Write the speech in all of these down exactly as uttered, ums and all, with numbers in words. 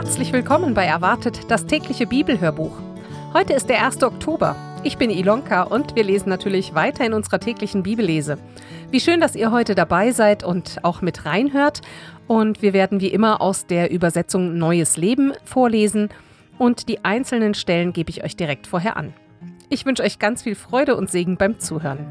Herzlich willkommen bei Erwartet, das tägliche Bibelhörbuch. Heute ist der erste Oktober. Ich bin Ilonka und wir lesen natürlich weiter in unserer täglichen Bibellese. Wie schön, dass ihr heute dabei seid und auch mit reinhört. Und wir werden wie immer aus der Übersetzung Neues Leben vorlesen und die einzelnen Stellen gebe ich euch direkt vorher an. Ich wünsche euch ganz viel Freude und Segen beim Zuhören.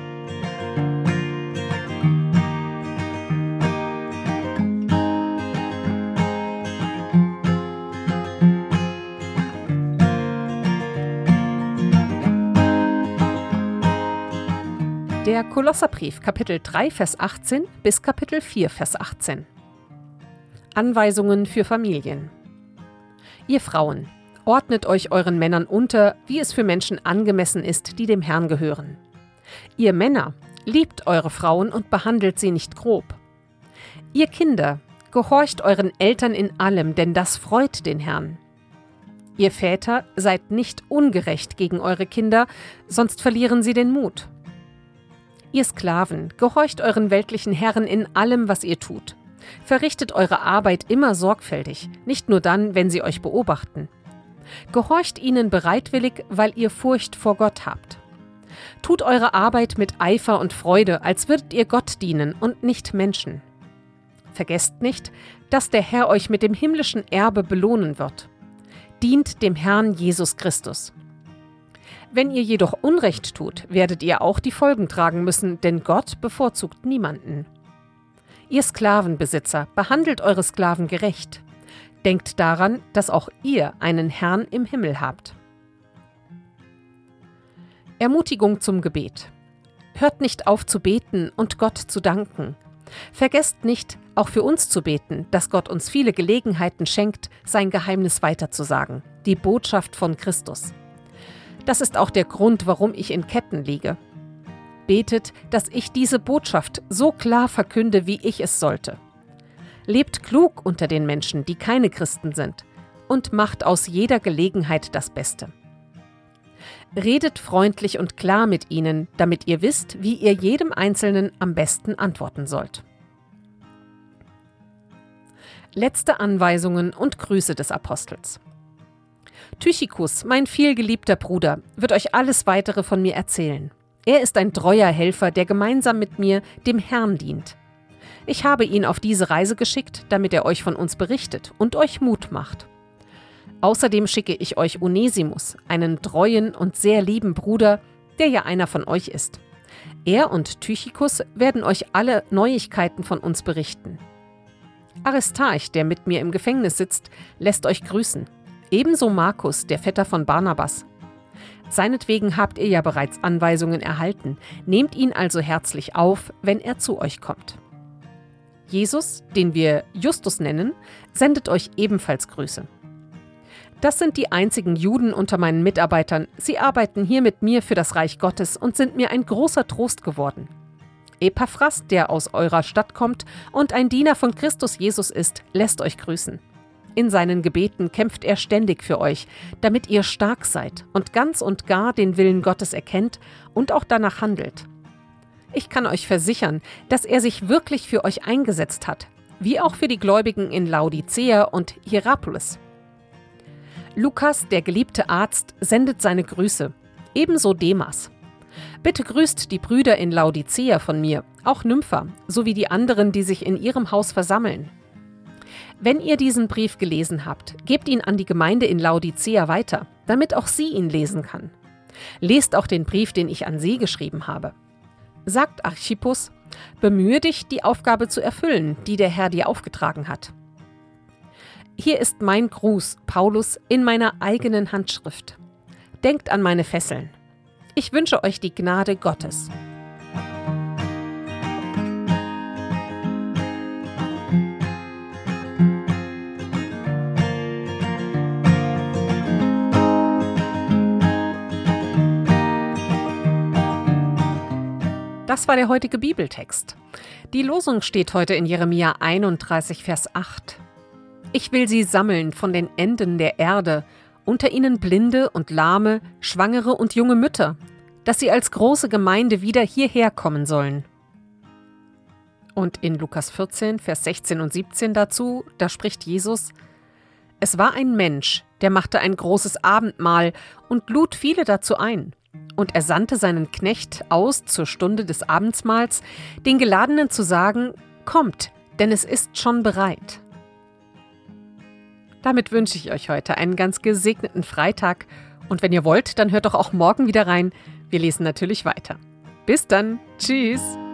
Der Kolosserbrief, Kapitel drei, Vers achtzehn bis Kapitel vier, Vers achtzehn. Anweisungen für Familien. Ihr Frauen, ordnet euch euren Männern unter, wie es für Menschen angemessen ist, die dem Herrn gehören. Ihr Männer, liebt eure Frauen und behandelt sie nicht grob. Ihr Kinder, gehorcht euren Eltern in allem, denn das freut den Herrn. Ihr Väter, seid nicht ungerecht gegen eure Kinder, sonst verlieren sie den Mut. Ihr Sklaven, gehorcht euren weltlichen Herren in allem, was ihr tut. Verrichtet eure Arbeit immer sorgfältig, nicht nur dann, wenn sie euch beobachten. Gehorcht ihnen bereitwillig, weil ihr Furcht vor Gott habt. Tut eure Arbeit mit Eifer und Freude, als würdet ihr Gott dienen und nicht Menschen. Vergesst nicht, dass der Herr euch mit dem himmlischen Erbe belohnen wird. Dient dem Herrn Jesus Christus. Wenn ihr jedoch Unrecht tut, werdet ihr auch die Folgen tragen müssen, denn Gott bevorzugt niemanden. Ihr Sklavenbesitzer, behandelt eure Sklaven gerecht. Denkt daran, dass auch ihr einen Herrn im Himmel habt. Ermutigung zum Gebet. Hört nicht auf zu beten und Gott zu danken. Vergesst nicht, auch für uns zu beten, dass Gott uns viele Gelegenheiten schenkt, sein Geheimnis weiterzusagen, die Botschaft von Christus. Das ist auch der Grund, warum ich in Ketten liege. Betet, dass ich diese Botschaft so klar verkünde, wie ich es sollte. Lebt klug unter den Menschen, die keine Christen sind, und macht aus jeder Gelegenheit das Beste. Redet freundlich und klar mit ihnen, damit ihr wisst, wie ihr jedem Einzelnen am besten antworten sollt. Letzte Anweisungen und Grüße des Apostels. Tychikus, mein vielgeliebter Bruder, wird euch alles Weitere von mir erzählen. Er ist ein treuer Helfer, der gemeinsam mit mir dem Herrn dient. Ich habe ihn auf diese Reise geschickt, damit er euch von uns berichtet und euch Mut macht. Außerdem schicke ich euch Onesimus, einen treuen und sehr lieben Bruder, der ja einer von euch ist. Er und Tychikus werden euch alle Neuigkeiten von uns berichten. Aristarch, der mit mir im Gefängnis sitzt, lässt euch grüßen. Ebenso Markus, der Vetter von Barnabas. Seinetwegen habt ihr ja bereits Anweisungen erhalten. Nehmt ihn also herzlich auf, wenn er zu euch kommt. Jesus, den wir Justus nennen, sendet euch ebenfalls Grüße. Das sind die einzigen Juden unter meinen Mitarbeitern. Sie arbeiten hier mit mir für das Reich Gottes und sind mir ein großer Trost geworden. Epaphras, der aus eurer Stadt kommt und ein Diener von Christus Jesus ist, lässt euch grüßen. In seinen Gebeten kämpft er ständig für euch, damit ihr stark seid und ganz und gar den Willen Gottes erkennt und auch danach handelt. Ich kann euch versichern, dass er sich wirklich für euch eingesetzt hat, wie auch für die Gläubigen in Laodicea und Hierapolis. Lukas, der geliebte Arzt, sendet seine Grüße, ebenso Demas. Bitte grüßt die Brüder in Laodicea von mir, auch Nympha, sowie die anderen, die sich in ihrem Haus versammeln. Wenn ihr diesen Brief gelesen habt, gebt ihn an die Gemeinde in Laodicea weiter, damit auch sie ihn lesen kann. Lest auch den Brief, den ich an sie geschrieben habe. Sagt Archippus, bemühe dich, die Aufgabe zu erfüllen, die der Herr dir aufgetragen hat. Hier ist mein Gruß, Paulus, in meiner eigenen Handschrift. Denkt an meine Fesseln. Ich wünsche euch die Gnade Gottes. Das war der heutige Bibeltext. Die Losung steht heute in Jeremia einunddreißig, Vers acht. Ich will sie sammeln von den Enden der Erde, unter ihnen Blinde und Lahme, Schwangere und junge Mütter, dass sie als große Gemeinde wieder hierher kommen sollen. Und in Lukas vierzehn, Vers sechzehn und siebzehn dazu, da spricht Jesus: Es war ein Mensch, der machte ein großes Abendmahl und lud viele dazu ein. Und er sandte seinen Knecht aus zur Stunde des Abendsmahls, den Geladenen zu sagen: Kommt, denn es ist schon bereit. Damit wünsche ich euch heute einen ganz gesegneten Freitag. Und wenn ihr wollt, dann hört doch auch morgen wieder rein. Wir lesen natürlich weiter. Bis dann. Tschüss.